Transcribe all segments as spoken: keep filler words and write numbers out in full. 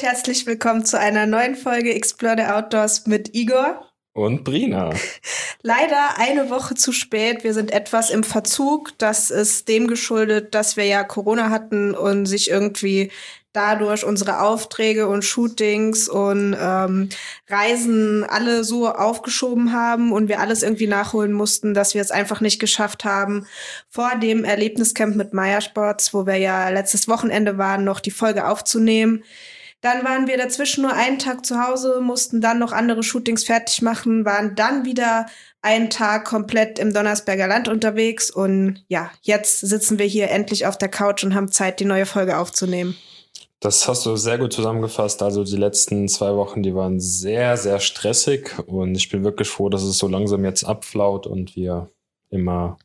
herzlich willkommen zu einer neuen Folge Explore the Outdoors mit Igor und Brina. Leider eine Woche zu spät. Wir sind etwas im Verzug. Das ist dem geschuldet, dass wir ja Corona hatten und sich irgendwie dadurch unsere Aufträge und Shootings und ähm, Reisen alle so aufgeschoben haben und wir alles irgendwie nachholen mussten, dass wir es einfach nicht geschafft haben, vor dem Erlebniscamp mit Meyer Sports, wo wir ja letztes Wochenende waren, noch die Folge aufzunehmen. Dann waren wir dazwischen nur einen Tag zu Hause, mussten dann noch andere Shootings fertig machen, waren dann wieder einen Tag komplett im Donnersberger Land unterwegs und ja, jetzt sitzen wir hier endlich auf der Couch und haben Zeit, die neue Folge aufzunehmen. Das hast du sehr gut zusammengefasst. Also die letzten zwei Wochen, die waren sehr, sehr stressig und ich bin wirklich froh, dass es so langsam jetzt abflaut und wir immer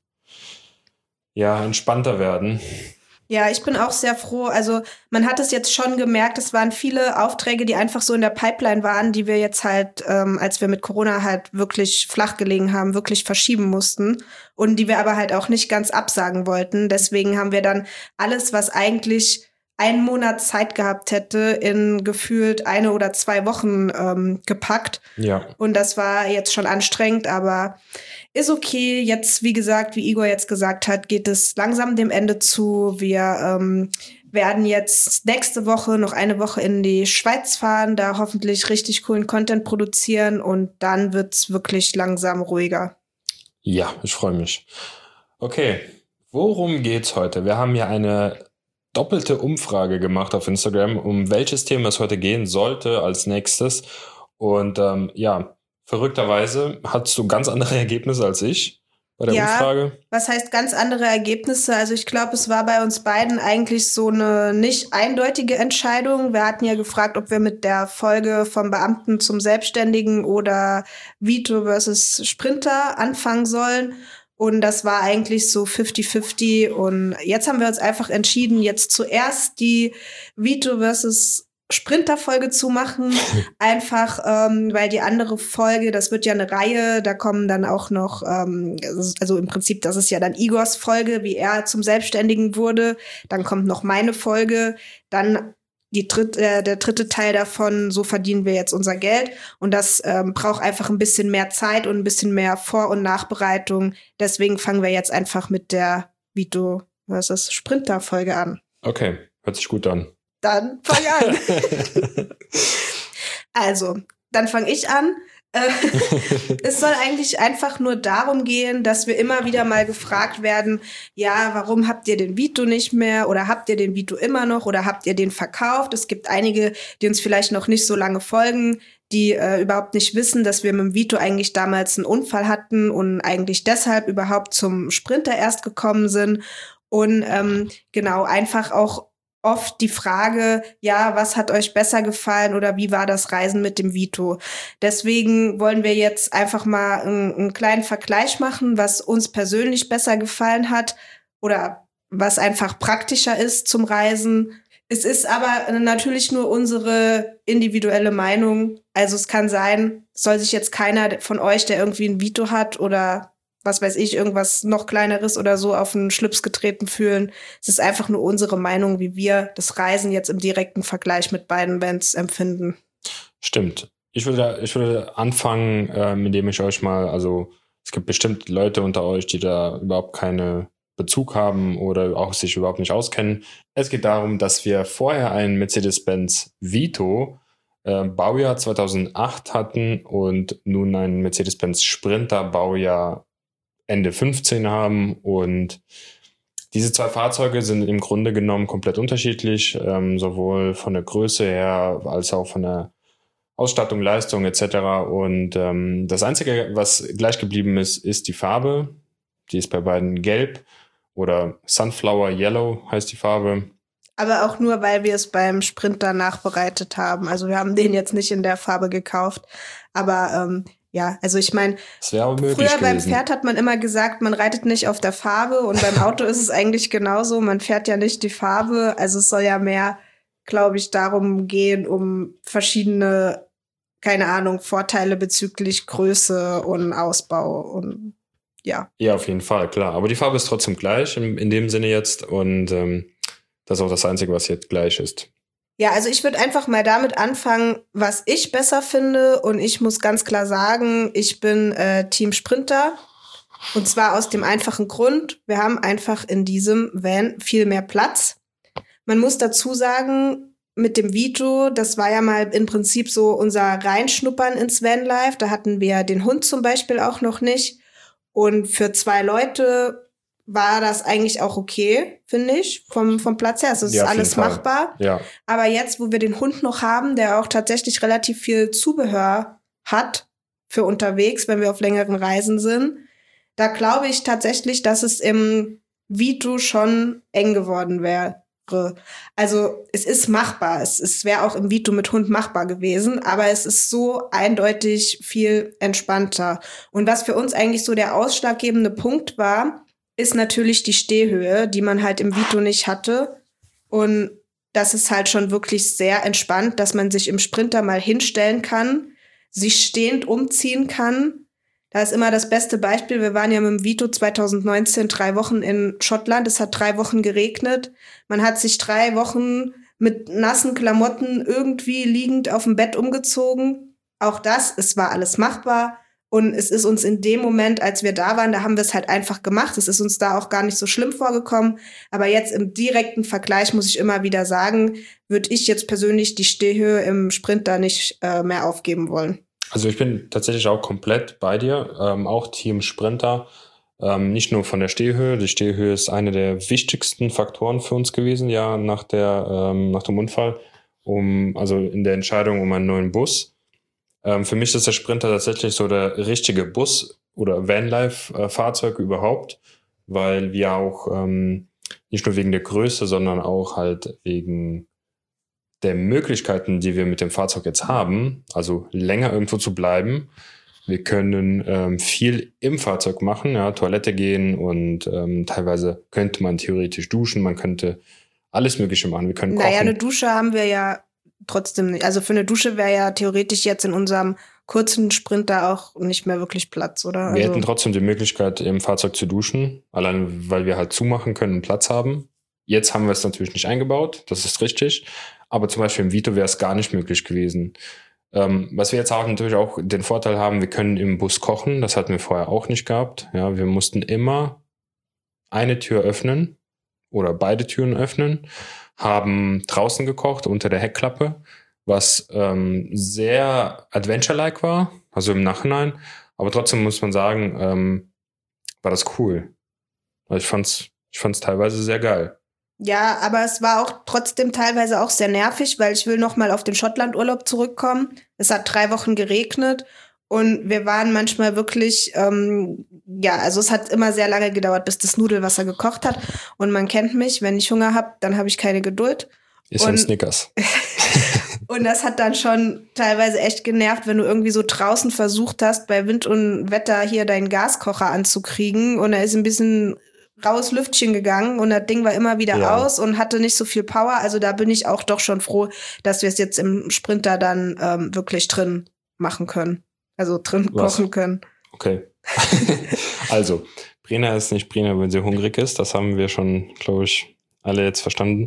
ja entspannter werden. Ja, ich bin auch sehr froh. Also man hat es jetzt schon gemerkt, es waren viele Aufträge, die einfach so in der Pipeline waren, die wir jetzt halt, ähm, als wir mit Corona halt wirklich flach gelegen haben, wirklich verschieben mussten und die wir aber halt auch nicht ganz absagen wollten. Deswegen haben wir dann alles, was eigentlich einen Monat Zeit gehabt hätte, in gefühlt eine oder zwei Wochen ähm, gepackt. Ja. Und das war jetzt schon anstrengend, aber ist okay. Jetzt, wie gesagt, wie Igor jetzt gesagt hat, geht es langsam dem Ende zu. Wir ähm, werden jetzt nächste Woche noch eine Woche in die Schweiz fahren, da hoffentlich richtig coolen Content produzieren und dann wird's wirklich langsam ruhiger. Ja, ich freue mich. Okay, worum geht's heute? Wir haben hier eine doppelte Umfrage gemacht auf Instagram, um welches Thema es heute gehen sollte als nächstes. Und ähm, ja, verrückterweise hattest du ganz andere Ergebnisse als ich bei der ja, Umfrage. Was heißt ganz andere Ergebnisse? Also ich glaube, es war bei uns beiden eigentlich so eine nicht eindeutige Entscheidung. Wir hatten ja gefragt, ob wir mit der Folge vom Beamten zum Selbstständigen oder Vito versus Sprinter anfangen sollen. Und das war eigentlich so fifty fifty. Und jetzt haben wir uns einfach entschieden, jetzt zuerst die Vito versus Sprinter-Folge zu machen. Einfach, ähm, weil die andere Folge, das wird ja eine Reihe, da kommen dann auch noch, ähm, also im Prinzip, das ist ja dann Igors Folge, wie er zum Selbstständigen wurde. Dann kommt noch meine Folge. Dann Die dritt, äh, der dritte Teil davon, so verdienen wir jetzt unser Geld. Und das ähm, braucht einfach ein bisschen mehr Zeit und ein bisschen mehr Vor- und Nachbereitung. Deswegen fangen wir jetzt einfach mit der Vito versus Sprinter-Folge an. Okay, hört sich gut an. Dann fang an. Also, dann fange ich an. Es soll eigentlich einfach nur darum gehen, dass wir immer wieder mal gefragt werden, ja, warum habt ihr den Vito nicht mehr oder habt ihr den Vito immer noch oder habt ihr den verkauft? Es gibt einige, die uns vielleicht noch nicht so lange folgen, die äh, überhaupt nicht wissen, dass wir mit dem Vito eigentlich damals einen Unfall hatten und eigentlich deshalb überhaupt zum Sprinter erst gekommen sind. Und ähm, genau, einfach auch oft die Frage, ja, was hat euch besser gefallen oder wie war das Reisen mit dem Vito? Deswegen wollen wir jetzt einfach mal einen, einen kleinen Vergleich machen, was uns persönlich besser gefallen hat oder was einfach praktischer ist zum Reisen. Es ist aber natürlich nur unsere individuelle Meinung. Also es kann sein, soll sich jetzt keiner von euch, der irgendwie ein Vito hat oder was weiß ich, irgendwas noch Kleineres oder so auf den Schlips getreten fühlen. Es ist einfach nur unsere Meinung, wie wir das Reisen jetzt im direkten Vergleich mit beiden Bands empfinden. Stimmt. Ich würde, ich würde anfangen, äh, indem ich euch mal, also es gibt bestimmt Leute unter euch, die da überhaupt keinen Bezug haben oder auch sich überhaupt nicht auskennen. Es geht darum, dass wir vorher einen Mercedes-Benz Vito äh, Baujahr zweitausendacht hatten und nun einen Mercedes-Benz Sprinter Baujahr Ende fünfzehn haben und diese zwei Fahrzeuge sind im Grunde genommen komplett unterschiedlich, ähm, sowohl von der Größe her als auch von der Ausstattung, Leistung et cetera. Und ähm, das Einzige, was gleich geblieben ist, ist die Farbe. Die ist bei beiden gelb oder Sunflower Yellow heißt die Farbe. Aber auch nur, weil wir es beim Sprinter nachbereitet haben. Also wir haben den jetzt nicht in der Farbe gekauft, aber ähm, ja, also ich meine, früher gewesen. Beim Pferd hat man immer gesagt, man reitet nicht auf der Farbe und beim Auto ist es eigentlich genauso, man fährt ja nicht die Farbe, also es soll ja mehr, glaube ich, darum gehen, um verschiedene, keine Ahnung, Vorteile bezüglich Größe und Ausbau und ja. Ja, auf jeden Fall, klar, aber die Farbe ist trotzdem gleich in, in dem Sinne jetzt und ähm, das ist auch das Einzige, was jetzt gleich ist. Ja, also ich würde einfach mal damit anfangen, was ich besser finde. Und ich muss ganz klar sagen, ich bin äh, Team Sprinter. Und zwar aus dem einfachen Grund, wir haben einfach in diesem Van viel mehr Platz. Man muss dazu sagen, mit dem Vito, das war ja mal im Prinzip so unser Reinschnuppern ins Vanlife. Da hatten wir den Hund zum Beispiel auch noch nicht. Und für zwei Leute war das eigentlich auch okay, finde ich, vom, vom Platz her. Also es ist Ja, auf alles jeden Fall. machbar. Ja. Aber jetzt, wo wir den Hund noch haben, der auch tatsächlich relativ viel Zubehör hat für unterwegs, wenn wir auf längeren Reisen sind, da glaube ich tatsächlich, dass es im Vito schon eng geworden wäre. Also es ist machbar. Es, es wäre auch im Vito mit Hund machbar gewesen, aber es ist so eindeutig viel entspannter. Und was für uns eigentlich so der ausschlaggebende Punkt war, ist natürlich die Stehhöhe, die man halt im Vito nicht hatte. Und das ist halt schon wirklich sehr entspannt, dass man sich im Sprinter mal hinstellen kann, sich stehend umziehen kann. Da ist immer das beste Beispiel. Wir waren ja mit dem Vito zwanzig neunzehn drei Wochen in Schottland. Es hat drei Wochen geregnet. Man hat sich drei Wochen mit nassen Klamotten irgendwie liegend auf dem Bett umgezogen. Auch das, es war alles machbar. Und es ist uns in dem Moment, als wir da waren, da haben wir es halt einfach gemacht. Es ist uns da auch gar nicht so schlimm vorgekommen. Aber jetzt im direkten Vergleich muss ich immer wieder sagen, würde ich jetzt persönlich die Stehhöhe im Sprinter nicht äh, mehr aufgeben wollen. Also ich bin tatsächlich auch komplett bei dir, ähm, auch Team Sprinter, ähm, nicht nur von der Stehhöhe. Die Stehhöhe ist eine der wichtigsten Faktoren für uns gewesen, ja, nach der ähm, nach dem Unfall, um also in der Entscheidung um einen neuen Bus. Ähm, für mich ist der Sprinter tatsächlich so der richtige Bus oder Vanlife-Fahrzeug überhaupt, weil wir auch ähm, nicht nur wegen der Größe, sondern auch halt wegen der Möglichkeiten, die wir mit dem Fahrzeug jetzt haben, also länger irgendwo zu bleiben. Wir können ähm, viel im Fahrzeug machen, ja, Toilette gehen und ähm, teilweise könnte man theoretisch duschen, man könnte alles Mögliche machen. Wir können kochen. Naja, eine Dusche haben wir ja trotzdem nicht. Also für eine Dusche wäre ja theoretisch jetzt in unserem kurzen Sprinter auch nicht mehr wirklich Platz, oder? Wir also hätten trotzdem die Möglichkeit, im Fahrzeug zu duschen, allein weil wir halt zumachen können und Platz haben. Jetzt haben wir es natürlich nicht eingebaut, das ist richtig. Aber zum Beispiel im Vito wäre es gar nicht möglich gewesen. Ähm, was wir jetzt auch natürlich auch den Vorteil haben, wir können im Bus kochen. Das hatten wir vorher auch nicht gehabt. Ja, wir mussten immer eine Tür öffnen oder beide Türen öffnen, haben draußen gekocht unter der Heckklappe, was ähm, sehr Adventure-like war, also im Nachhinein. Aber trotzdem muss man sagen, ähm, war das cool. Also ich fand's, ich fand's teilweise sehr geil. Ja, aber es war auch trotzdem teilweise auch sehr nervig, weil ich will noch mal auf den Schottlandurlaub zurückkommen. Es hat drei Wochen geregnet und wir waren manchmal wirklich, ähm, ja, also es hat immer sehr lange gedauert, bis das Nudelwasser gekocht hat. Und man kennt mich, wenn ich Hunger habe, dann habe ich keine Geduld. Ist ein Snickers. Und das hat dann schon teilweise echt genervt, wenn du irgendwie so draußen versucht hast, bei Wind und Wetter hier deinen Gaskocher anzukriegen und er ist ein bisschen raues Lüftchen gegangen und das Ding war immer wieder ja. aus und hatte nicht so viel Power. Also da bin ich auch doch schon froh, dass wir es jetzt im Sprinter dann ähm, wirklich drin machen können. Also drin Was? kochen können. Okay. Also, Brena ist nicht Brena, wenn sie hungrig ist. Das haben wir schon, glaube ich, alle jetzt verstanden.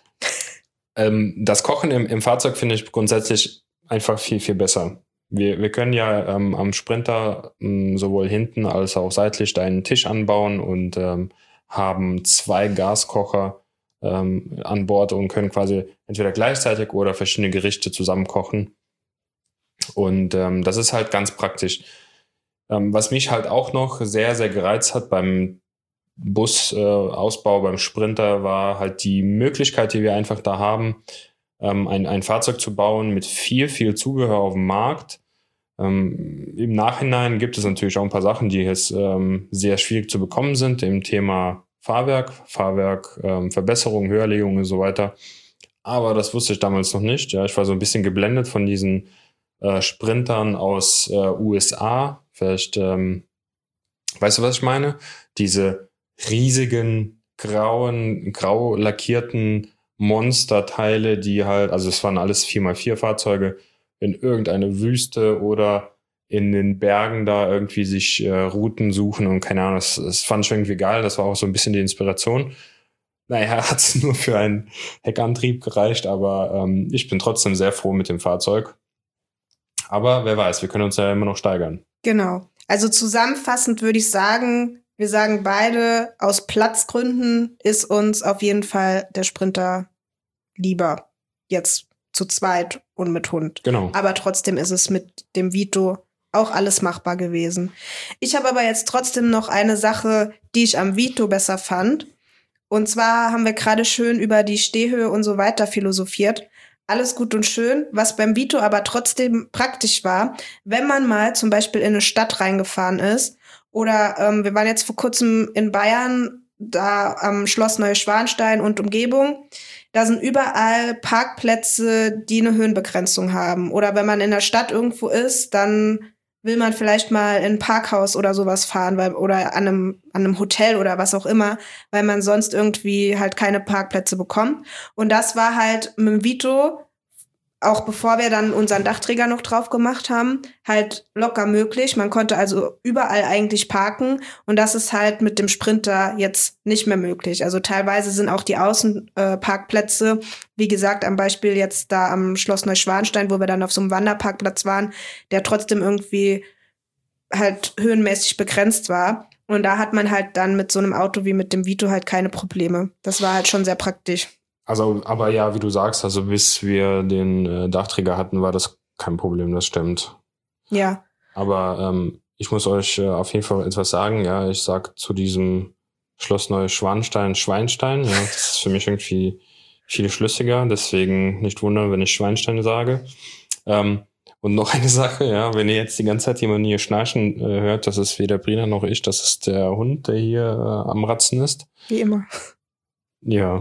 Ähm, das Kochen im, im Fahrzeug finde ich grundsätzlich einfach viel, viel besser. Wir, wir können ja ähm, am Sprinter ähm, sowohl hinten als auch seitlich einen Tisch anbauen und ähm, haben zwei Gaskocher ähm, an Bord und können quasi entweder gleichzeitig oder verschiedene Gerichte zusammen kochen. Und ähm, das ist halt ganz praktisch. Ähm, was mich halt auch noch sehr, sehr gereizt hat beim Busausbau, äh, beim Sprinter, war halt die Möglichkeit, die wir einfach da haben, ähm, ein, ein Fahrzeug zu bauen mit viel, viel Zubehör auf dem Markt. Ähm, im Nachhinein gibt es natürlich auch ein paar Sachen, die jetzt ähm, sehr schwierig zu bekommen sind im Thema Fahrwerk, Fahrwerk, ähm, Verbesserung, Höherlegung und so weiter. Aber das wusste ich damals noch nicht. Ja, ich war so ein bisschen geblendet von diesen äh, Sprintern aus äh, U S A. Vielleicht, ähm, weißt du, was ich meine? Diese riesigen, grauen, grau lackierten Monsterteile, die halt, also es waren alles vier mal vier Fahrzeuge, in irgendeine Wüste oder in den Bergen da irgendwie sich äh, Routen suchen und keine Ahnung, das, das fand ich irgendwie geil, das war auch so ein bisschen die Inspiration. Naja, hat es nur für einen Heckantrieb gereicht, aber ähm, ich bin trotzdem sehr froh mit dem Fahrzeug. Aber wer weiß, wir können uns ja immer noch steigern. Genau. Also zusammenfassend würde ich sagen, wir sagen beide, aus Platzgründen ist uns auf jeden Fall der Sprinter lieber. Jetzt zu zweit und mit Hund. Genau. Aber trotzdem ist es mit dem Vito auch alles machbar gewesen. Ich habe aber jetzt trotzdem noch eine Sache, die ich am Vito besser fand. Und zwar haben wir gerade schön über die Stehhöhe und so weiter philosophiert. Alles gut und schön, was beim Vito aber trotzdem praktisch war, wenn man mal zum Beispiel in eine Stadt reingefahren ist oder ähm, wir waren jetzt vor kurzem in Bayern, da am Schloss Neuschwanstein und Umgebung, da sind überall Parkplätze, die eine Höhenbegrenzung haben. Oder wenn man in der Stadt irgendwo ist, dann will man vielleicht mal in ein Parkhaus oder sowas fahren weil, oder an einem, an einem Hotel oder was auch immer, weil man sonst irgendwie halt keine Parkplätze bekommt. Und das war halt mit dem Vito, auch bevor wir dann unseren Dachträger noch drauf gemacht haben, halt locker möglich. Man konnte also überall eigentlich parken und das ist halt mit dem Sprinter jetzt nicht mehr möglich. Also teilweise sind auch die Außenparkplätze, äh, wie gesagt, am Beispiel jetzt da am Schloss Neuschwanstein, wo wir dann auf so einem Wanderparkplatz waren, der trotzdem irgendwie halt höhenmäßig begrenzt war. Und da hat man halt dann mit so einem Auto wie mit dem Vito halt keine Probleme. Das war halt schon sehr praktisch. Also, aber ja, wie du sagst, also bis wir den äh, Dachträger hatten, war das kein Problem, das stimmt. Ja. Aber ähm, ich muss euch äh, auf jeden Fall etwas sagen, ja, ich sag zu diesem Schloss Neuschwanstein Schweinstein, ja, das ist für mich irgendwie viel schlüssiger, deswegen nicht wundern, wenn ich Schweinstein sage. Ähm, und noch eine Sache, ja, wenn ihr jetzt die ganze Zeit jemanden hier schnarchen äh, hört, das ist weder Brina noch ich, das ist der Hund, der hier äh, am Ratzen ist. Wie immer. Ja.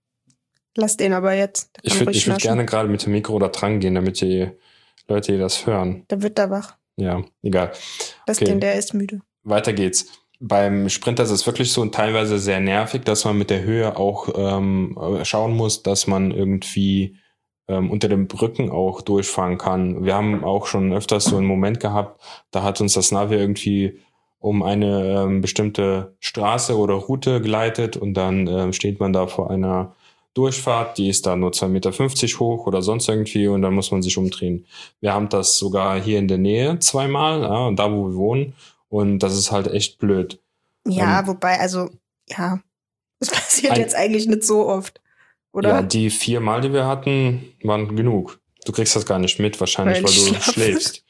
Lass den aber jetzt. Ich würde ich würd gerne gerade mit dem Mikro da dran gehen, damit die Leute hier das hören. Da wird er wach. Ja, egal. Lass Okay. den, der ist müde. Weiter geht's. Beim Sprinter ist es wirklich so teilweise sehr nervig, dass man mit der Höhe auch ähm, schauen muss, dass man irgendwie ähm, unter den Brücken auch durchfahren kann. Wir haben auch schon öfters so einen Moment gehabt, da hat uns das Navi irgendwie um eine ähm, bestimmte Straße oder Route geleitet und dann ähm, steht man da vor einer Durchfahrt, die ist da nur zwei Meter fünfzig hoch oder sonst irgendwie und dann muss man sich umdrehen. Wir haben das sogar hier in der Nähe zweimal, ja, da wo wir wohnen und das ist halt echt blöd. Ja, ähm, wobei, also, ja, das passiert ein, jetzt eigentlich nicht so oft, oder? Ja, die vier Mal, die wir hatten, waren genug. Du kriegst das gar nicht mit, wahrscheinlich, weil, weil du schlafe. schläfst.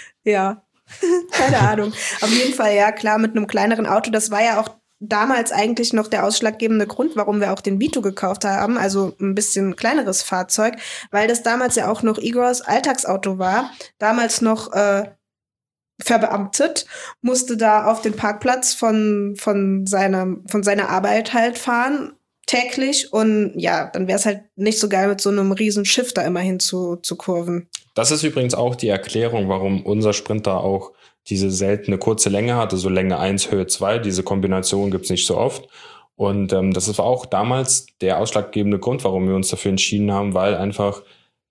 Ja, keine Ahnung. Auf jeden Fall, ja, klar, mit einem kleineren Auto, das war ja auch damals eigentlich noch der ausschlaggebende Grund, warum wir auch den Vito gekauft haben, also ein bisschen kleineres Fahrzeug, weil das damals ja auch noch Igors Alltagsauto war, damals noch äh, verbeamtet, musste da auf den Parkplatz von von seiner von seiner Arbeit halt fahren, täglich und ja, dann wäre es halt nicht so geil, mit so einem riesen Schiff da immer hin zu, zu kurven. Das ist übrigens auch die Erklärung, warum unser Sprinter auch diese seltene kurze Länge hatte, so Länge eins, Höhe zwei. Diese Kombination gibt's nicht so oft. Und ähm, das war auch damals der ausschlaggebende Grund, warum wir uns dafür entschieden haben, weil einfach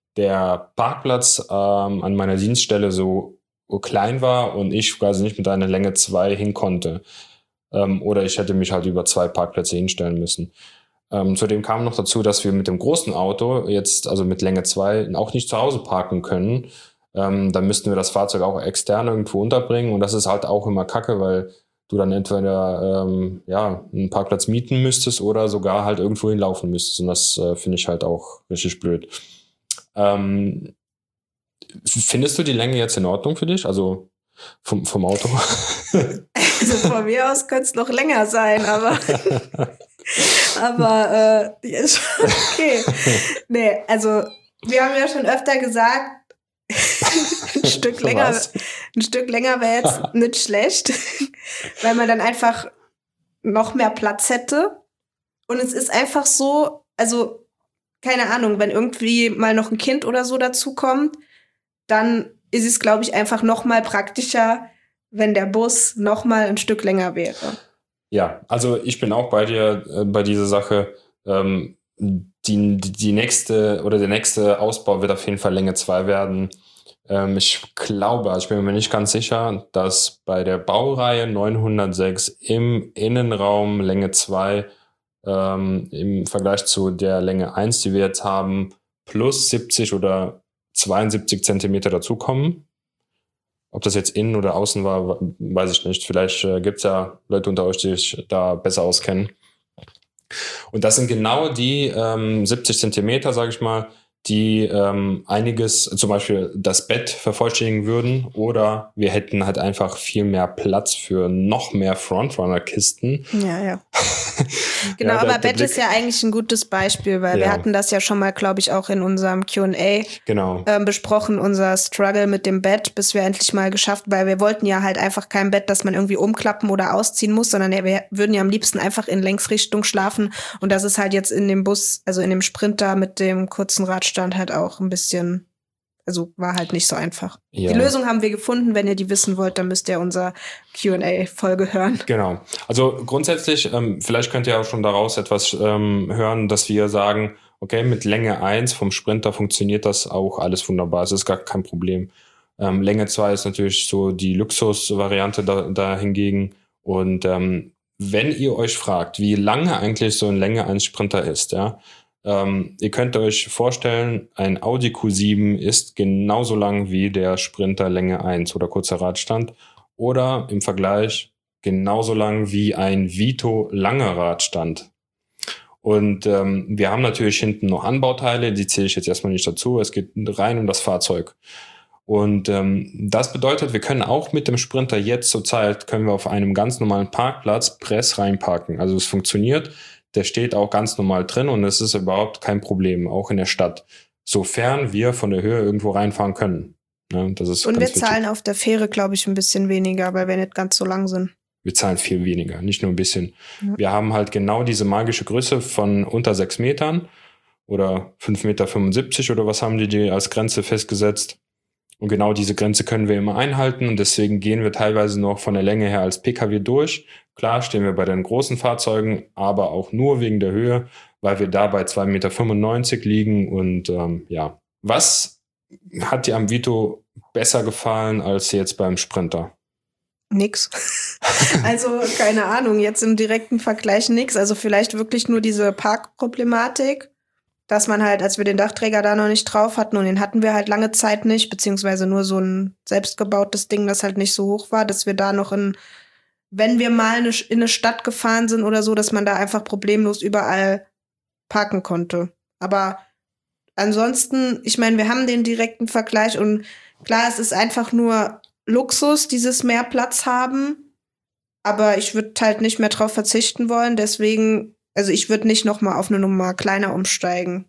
der Parkplatz ähm, an meiner Dienststelle so klein war und ich quasi nicht mit einer Länge zwei hin konnte. Ähm, oder ich hätte mich halt über zwei Parkplätze hinstellen müssen. Ähm, zudem kam noch dazu, dass wir mit dem großen Auto jetzt, also mit Länge zwei, auch nicht zu Hause parken können. Ähm, dann müssten wir das Fahrzeug auch extern irgendwo unterbringen und das ist halt auch immer kacke, weil du dann entweder ähm, ja, einen Parkplatz mieten müsstest oder sogar halt irgendwo hinlaufen müsstest und das äh, finde ich halt auch richtig blöd. Ähm, findest du die Länge jetzt in Ordnung für dich? Also vom, vom Auto? Also von mir aus könnte es noch länger sein, aber aber äh, die ist schon okay. Nee, also wir haben ja schon öfter gesagt, ein Stück länger, ein Stück länger wäre jetzt nicht schlecht, weil man dann einfach noch mehr Platz hätte. Und es ist einfach so, also keine Ahnung, wenn irgendwie mal noch ein Kind oder so dazukommt, dann ist es, glaube ich, einfach noch mal praktischer, wenn der Bus noch mal ein Stück länger wäre. Ja, also ich bin auch bei dir äh, bei dieser Sache. Ähm, die, die nächste oder der nächste Ausbau wird auf jeden Fall Länge zwei werden. Ähm, ich glaube, also ich bin mir nicht ganz sicher, dass bei der Baureihe neunhundertsechs im Innenraum Länge zwei ähm, im Vergleich zu der Länge eins, die wir jetzt haben, plus siebzig oder zweiundsiebzig Zentimeter dazukommen. Ob das jetzt innen oder außen war, weiß ich nicht. Vielleicht äh, gibt es ja Leute unter euch, die sich da besser auskennen. Und das sind genau die ähm, siebzig Zentimeter, sage ich mal, die ähm, einiges, zum Beispiel das Bett vervollständigen würden, oder wir hätten halt einfach viel mehr Platz für noch mehr Frontrunner-Kisten. Ja, ja. Genau, ja, der, aber der Bett Blick ist ja eigentlich ein gutes Beispiel, weil ja. wir hatten das ja schon mal, glaube ich, auch in unserem Q and A genau. ähm, besprochen, unser Struggle mit dem Bett, bis wir endlich mal geschafft, weil wir wollten ja halt einfach kein Bett, das man irgendwie umklappen oder ausziehen muss, sondern ja, wir würden ja am liebsten einfach in Längsrichtung schlafen, und das ist halt jetzt in dem Bus, also in dem Sprinter mit dem kurzen Radstand halt auch ein bisschen, also war halt nicht so einfach. Ja. Die Lösung haben wir gefunden. Wenn ihr die wissen wollt, dann müsst ihr unser Q and A-Folge hören. Genau. Also grundsätzlich, ähm, vielleicht könnt ihr auch schon daraus etwas ähm, hören, dass wir sagen, okay, mit Länge eins vom Sprinter funktioniert das auch alles wunderbar. Es ist gar kein Problem. Ähm, Länge zwei ist natürlich so die Luxusvariante da, da hingegen. Und ähm, wenn ihr euch fragt, wie lange eigentlich so eine Länge eins Sprinter ist, ja, Ähm, ihr könnt euch vorstellen, ein Audi Q sieben ist genauso lang wie der Sprinter Länge eins oder kurzer Radstand, oder im Vergleich genauso lang wie ein Vito langer Radstand. Und ähm, wir haben natürlich hinten noch Anbauteile, die zähle ich jetzt erstmal nicht dazu, es geht rein um das Fahrzeug. Und ähm, das bedeutet, wir können auch mit dem Sprinter jetzt zurzeit, können wir auf einem ganz normalen Parkplatz Press reinparken. Also es funktioniert. Der steht auch ganz normal drin und es ist überhaupt kein Problem, auch in der Stadt, sofern wir von der Höhe irgendwo reinfahren können. Ja, das ist und ganz wir zahlen wichtig. Auf der Fähre, glaube ich, ein bisschen weniger, weil wir nicht ganz so lang sind. Wir zahlen viel weniger, nicht nur ein bisschen. Ja. Wir haben halt genau diese magische Größe von unter sechs Metern oder fünf Komma fünfundsiebzig Meter oder was haben die, die als Grenze festgesetzt. Und genau diese Grenze können wir immer einhalten, und deswegen gehen wir teilweise noch von der Länge her als P K W durch. Klar stehen wir bei den großen Fahrzeugen, aber auch nur wegen der Höhe, weil wir da bei zwei Komma fünfundneunzig Meter liegen. Und ähm, ja, was hat dir am Vito besser gefallen als jetzt beim Sprinter? Nix. Also keine Ahnung, jetzt im direkten Vergleich nix. Also vielleicht wirklich nur diese Parkproblematik, dass man halt, als wir den Dachträger da noch nicht drauf hatten, und den hatten wir halt lange Zeit nicht, beziehungsweise nur so ein selbstgebautes Ding, das halt nicht so hoch war, dass wir da noch in, wenn wir mal in eine Stadt gefahren sind oder so, dass man da einfach problemlos überall parken konnte. Aber ansonsten, ich meine, wir haben den direkten Vergleich, und klar, es ist einfach nur Luxus, dieses mehr Platz haben, aber ich würde halt nicht mehr drauf verzichten wollen, deswegen, also ich würde nicht noch mal auf eine Nummer kleiner umsteigen.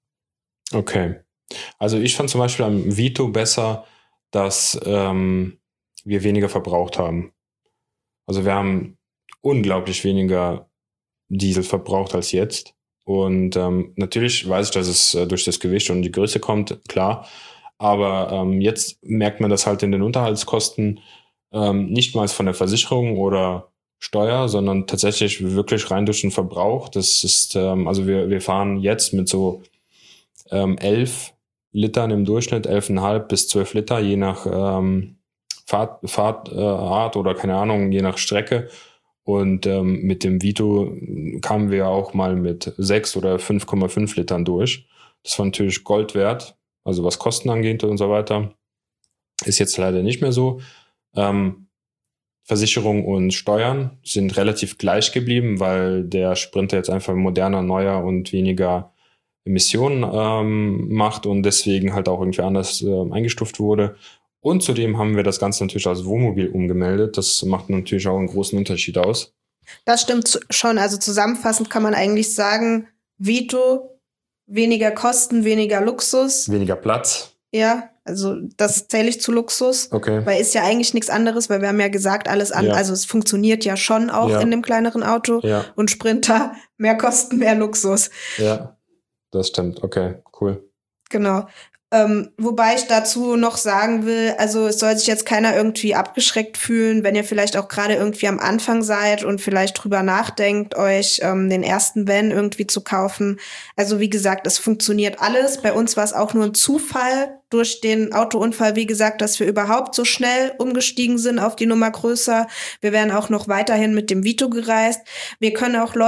Okay. Also ich fand zum Beispiel am Vito besser, dass ähm, wir weniger verbraucht haben. Also wir haben unglaublich weniger Diesel verbraucht als jetzt. Und ähm, natürlich weiß ich, dass es äh, durch das Gewicht und die Größe kommt, klar. Aber ähm, jetzt merkt man das halt in den Unterhaltskosten, ähm, nicht mal von der Versicherung oder Steuer, sondern tatsächlich wirklich rein durch den Verbrauch. Das ist, ähm, also wir, wir fahren jetzt mit so ähm, elf Litern im Durchschnitt, elf Komma fünf bis zwölf Liter, je nach ähm, Fahrt, Fahrtart äh, oder keine Ahnung, je nach Strecke. Und ähm, mit dem Vito kamen wir auch mal mit sechs oder fünf Komma fünf Litern durch. Das war natürlich Gold wert, also was Kosten angeht und so weiter. Ist jetzt leider nicht mehr so. Ähm, Versicherung und Steuern sind relativ gleich geblieben, weil der Sprinter jetzt einfach moderner, neuer und weniger Emissionen ähm, macht und deswegen halt auch irgendwie anders äh, eingestuft wurde. Und zudem haben wir das Ganze natürlich als Wohnmobil umgemeldet. Das macht natürlich auch einen großen Unterschied aus. Das stimmt schon. Also zusammenfassend kann man eigentlich sagen, Vito, weniger Kosten, weniger Luxus. Weniger Platz. Ja, also das zähle ich zu Luxus. Okay. Weil ist ja eigentlich nichts anderes, weil wir haben ja gesagt, alles an, ja. Also es funktioniert ja schon auch ja. in dem kleineren Auto. Ja. Und Sprinter, mehr Kosten, mehr Luxus. Ja, das stimmt. Okay, cool. Genau. Ähm, wobei ich dazu noch sagen will, also es soll sich jetzt keiner irgendwie abgeschreckt fühlen, wenn ihr vielleicht auch gerade irgendwie am Anfang seid und vielleicht drüber nachdenkt, euch ähm, den ersten Van irgendwie zu kaufen. Also wie gesagt, es funktioniert alles. Bei uns war es auch nur ein Zufall durch den Autounfall, wie gesagt, dass wir überhaupt so schnell umgestiegen sind auf die Nummer größer. Wir wären auch noch weiterhin mit dem Vito gereist. Wir können auch Leute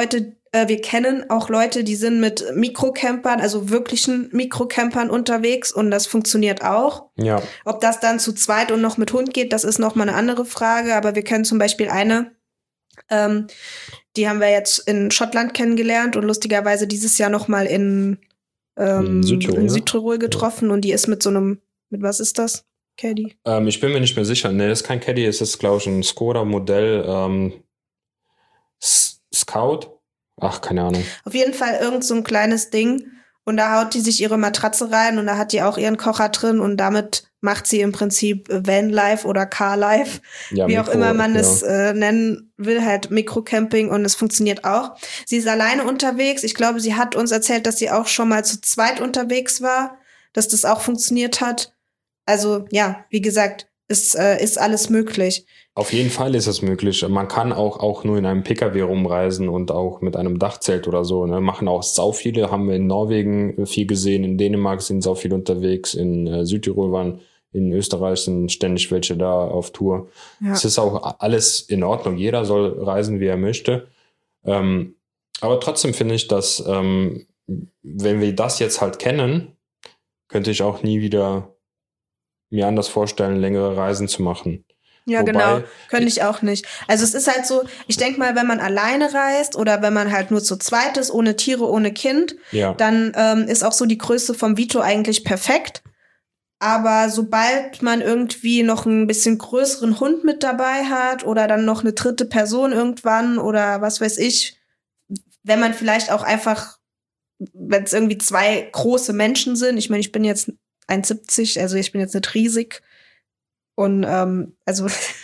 Äh, wir kennen auch Leute, die sind mit Mikrocampern, also wirklichen Mikrocampern unterwegs und das funktioniert auch. Ja. Ob das dann zu zweit und noch mit Hund geht, das ist noch mal eine andere Frage. Aber wir kennen zum Beispiel eine, ähm, die haben wir jetzt in Schottland kennengelernt und lustigerweise dieses Jahr noch mal in, ähm, in Südtirol, in Südtirol getroffen. Ja. Und die ist mit so einem, mit was ist das? Caddy? Ähm, ich bin mir nicht mehr sicher. Nee, das ist kein Caddy, es ist, glaube ich, ein Skoda-Modell ähm, Scout. Ach, keine Ahnung. Auf jeden Fall irgend so ein kleines Ding. Und da haut die sich ihre Matratze rein und da hat die auch ihren Kocher drin und damit macht sie im Prinzip Vanlife oder Carlife, ja, wie Mikro, auch immer man ja. es äh, nennen will, halt Mikrocamping und es funktioniert auch. Sie ist alleine unterwegs. Ich glaube, sie hat uns erzählt, dass sie auch schon mal zu zweit unterwegs war, dass das auch funktioniert hat. Also ja, wie gesagt, es äh, ist alles möglich. Auf jeden Fall ist es möglich. Man kann auch, auch nur in einem P K W rumreisen und auch mit einem Dachzelt oder so. Ne? Machen auch sau viele, haben wir in Norwegen viel gesehen, in Dänemark sind sau viele unterwegs, in äh, Südtirol waren, in Österreich sind ständig welche da auf Tour. Ja. Es ist auch alles in Ordnung. Jeder soll reisen, wie er möchte. Ähm, aber trotzdem finde ich, dass ähm, wenn wir das jetzt halt kennen, könnte ich auch nie wieder mir anders vorstellen, längere Reisen zu machen. Ja, Wobei, genau. Könnte ich auch nicht. Also es ist halt so, ich denke mal, wenn man alleine reist oder wenn man halt nur zu zweit ist, ohne Tiere, ohne Kind, ja. dann ähm, ist auch so die Größe vom Vito eigentlich perfekt. Aber sobald man irgendwie noch ein bisschen größeren Hund mit dabei hat oder dann noch eine dritte Person irgendwann oder was weiß ich, wenn man vielleicht auch einfach, wenn es irgendwie zwei große Menschen sind, ich meine, ich bin jetzt eins siebzig, also ich bin jetzt nicht riesig. Und ähm, also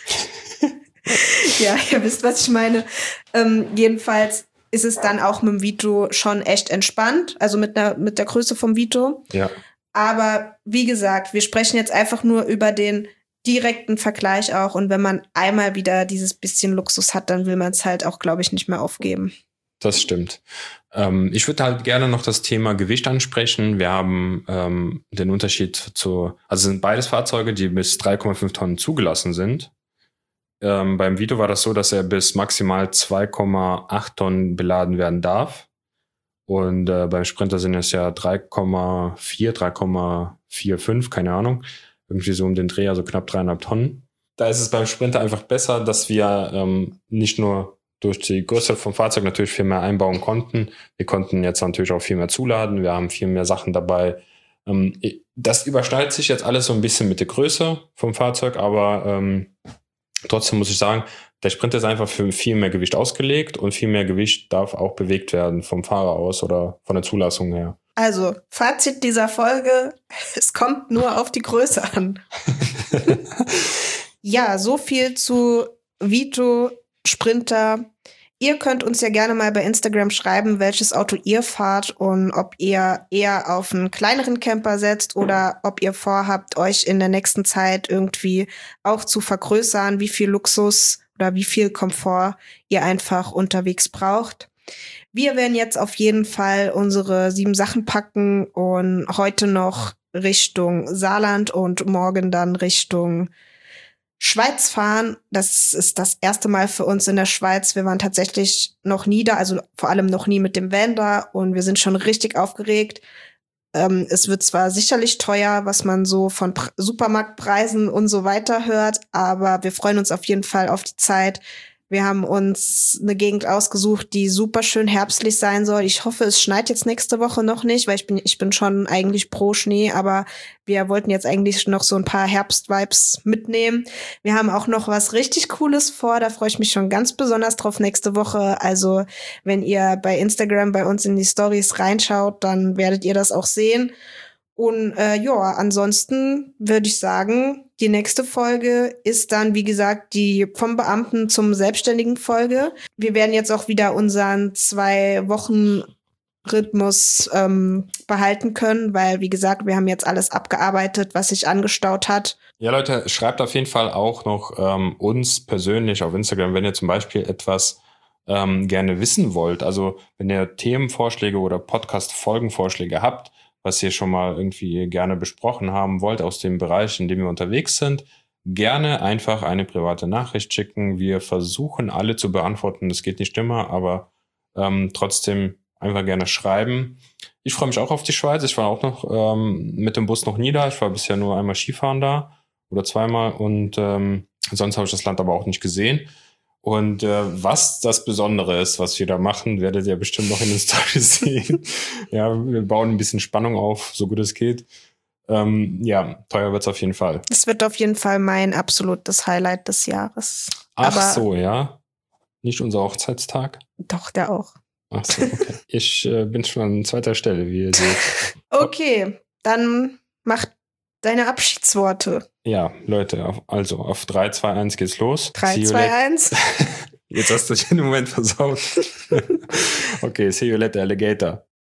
ja, ihr wisst, was ich meine. Ähm, jedenfalls ist es dann auch mit dem Vito schon echt entspannt, also mit der, mit der Größe vom Vito. Ja. Aber wie gesagt, wir sprechen jetzt einfach nur über den direkten Vergleich auch. Und wenn man einmal wieder dieses bisschen Luxus hat, dann will man es halt auch, glaube ich, nicht mehr aufgeben. Das stimmt. Ähm, ich würde halt gerne noch das Thema Gewicht ansprechen. Wir haben ähm, den Unterschied zu, also sind beides Fahrzeuge, die bis drei Komma fünf Tonnen zugelassen sind. Ähm, beim Vito war das so, dass er bis maximal zwei Komma acht Tonnen beladen werden darf. Und äh, beim Sprinter sind es ja drei Komma vier, drei Komma fünfundvierzig, keine Ahnung. Irgendwie so um den Dreh, also knapp dreieinhalb Tonnen. Da ist es beim Sprinter einfach besser, dass wir ähm, nicht nur durch die Größe vom Fahrzeug natürlich viel mehr einbauen konnten. Wir konnten jetzt natürlich auch viel mehr zuladen. Wir haben viel mehr Sachen dabei. Ähm, das überschneidet sich jetzt alles so ein bisschen mit der Größe vom Fahrzeug, aber ähm, trotzdem muss ich sagen, der Sprinter ist einfach für viel mehr Gewicht ausgelegt und viel mehr Gewicht darf auch bewegt werden vom Fahrer aus oder von der Zulassung her. Also, Fazit dieser Folge, es kommt nur auf die Größe an. Ja, so viel zu Vito, Sprinter. Ihr könnt uns ja gerne mal bei Instagram schreiben, welches Auto ihr fahrt und ob ihr eher auf einen kleineren Camper setzt oder ob ihr vorhabt, euch in der nächsten Zeit irgendwie auch zu vergrößern, wie viel Luxus oder wie viel Komfort ihr einfach unterwegs braucht. Wir werden jetzt auf jeden Fall unsere sieben Sachen packen und heute noch Richtung Saarland und morgen dann Richtung Schweiz fahren. Das ist das erste Mal für uns in der Schweiz. Wir waren tatsächlich noch nie da, also vor allem noch nie mit dem Van da und wir sind schon richtig aufgeregt. Ähm, es wird zwar sicherlich teuer, was man so von Pr- Supermarktpreisen und so weiter hört, aber wir freuen uns auf jeden Fall auf die Zeit. Wir haben uns eine Gegend ausgesucht, die super schön herbstlich sein soll. Ich hoffe, es schneit jetzt nächste Woche noch nicht, weil ich bin ich bin schon eigentlich pro Schnee, aber wir wollten jetzt eigentlich noch so ein paar Herbstvibes mitnehmen. Wir haben auch noch was richtig Cooles vor, da freue ich mich schon ganz besonders drauf nächste Woche. Also, wenn ihr bei Instagram bei uns in die Stories reinschaut, dann werdet ihr das auch sehen. Und äh, ja, ansonsten würde ich sagen, die nächste Folge ist dann, wie gesagt, die vom Beamten zum Selbstständigen Folge. Wir werden jetzt auch wieder unseren zwei Wochen Rhythmus ähm, behalten können, weil, wie gesagt, wir haben jetzt alles abgearbeitet, was sich angestaut hat. Ja, Leute, schreibt auf jeden Fall auch noch ähm, uns persönlich auf Instagram, wenn ihr zum Beispiel etwas ähm, gerne wissen wollt. Also wenn ihr Themenvorschläge oder Podcast-Folgenvorschläge habt, was ihr schon mal irgendwie gerne besprochen haben wollt aus dem Bereich, in dem wir unterwegs sind, gerne einfach eine private Nachricht schicken. Wir versuchen alle zu beantworten. Das geht nicht immer, aber Ähm, trotzdem einfach gerne schreiben. Ich freue mich auch auf die Schweiz. Ich war auch noch ähm, mit dem Bus noch nie da. Ich war bisher nur einmal Skifahren da oder zweimal und ähm, sonst habe ich das Land aber auch nicht gesehen. Und äh, was das Besondere ist, was wir da machen, werdet ihr bestimmt noch in den Storys sehen. Ja, wir bauen ein bisschen Spannung auf, so gut es geht. Ähm, ja, teuer wird's auf jeden Fall. Das wird auf jeden Fall mein absolutes Highlight des Jahres. Ach aber so, ja. Nicht unser Hochzeitstag? Doch, der auch. Ach so, okay. Ich äh, bin schon an zweiter Stelle, wie ihr seht. Okay, dann mach deine Abschiedsworte. Ja, Leute, auf, also auf drei, zwei, eins geht's los. drei, zwei, eins Jetzt hast du dich in dem Moment versaut. Okay, see you later, Alligator.